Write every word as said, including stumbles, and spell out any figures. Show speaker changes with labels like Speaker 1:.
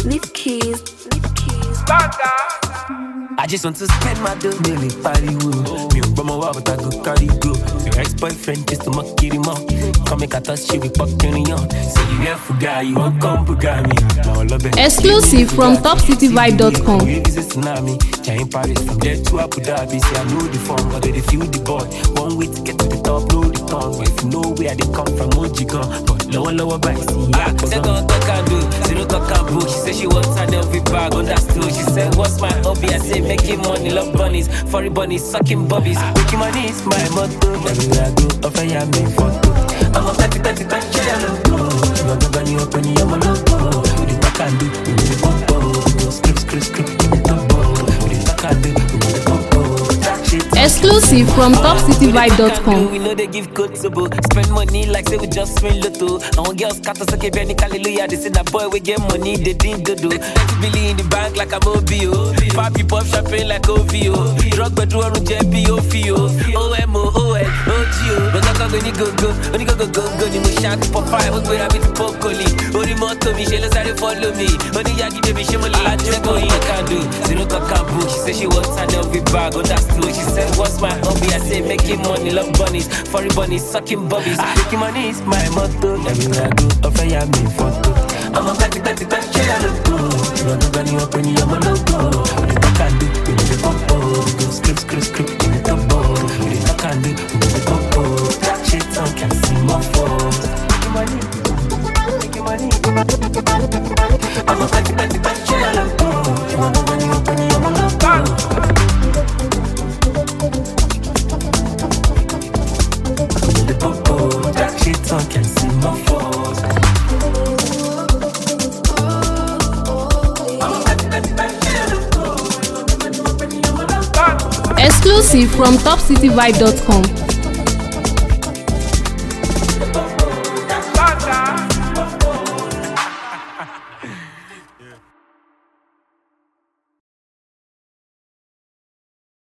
Speaker 1: Leave keys, leave keys.
Speaker 2: I just want to spend my dough, nearly party woo. Me and Brahma wa but I go carry go. Your ex-boyfriend just to mock him up. Come make a touch you with fucking on. Say you here for guy, you won't come for guy me.
Speaker 3: Exclusive from top city vibe dot com.
Speaker 2: It's a tsunami, giant Paris from there to Abu Dhabi. Say I know the form, but they feel the boy. One way to get to the top, know the tongue. But if you know where they come from, Mojiga. But lower, lower by see ya. Say don't talk and do, zero talk and boo. She said she wants her L V bag on that stool. She said what's my hobby? I say making money, love bunnies, furry bunnies, sucking bubbies. Making money is my motto. Everywhere I go, offer ya me photo. I'm a petty, petty, petty, I'm a logo. I'm a bunny, open your logo. With the back and do, with the popo. Script, script, script, with the topo. With the back and do, with the popo.
Speaker 3: Exclusive from top city vibe dot com.
Speaker 2: We know they give code to book. Spend money like say we just win lotto. And when girls cut us like a penny, hallelujah. They say that boy we get money, they didn't do. ninety billion in the bank like I'm O B O. Five people up shopping like O V O. Drug bedroom on J P O F O. O M O O L O G O. But I can't go go go. Only go go go go. You must shout for five. We're going to be pokoli. Only more to me. She let's follow me. Only yagi baby she will let you go. You can do. Zero talk and boo. She said she wants her L V bag on that stool. She said what's my hobby? I say making money, love bunnies, furry bunnies, sucking bubbies. Making money is my motto. Everywhere I go, offer ya me photo. I'm a petty, petty, petty, I'm a logo. You want to run you up when you're my logo. What the fuck I do? You know the popo. Go script, script, script, you know the bow. What the fuck I do? You know the popo. That shit on can see my phone. Making money, making money. I'm a petty, petty, petty, I'm a logo. You want to run you up when you're my logo. Can see my force.
Speaker 3: Exclusive from top city vibe dot com.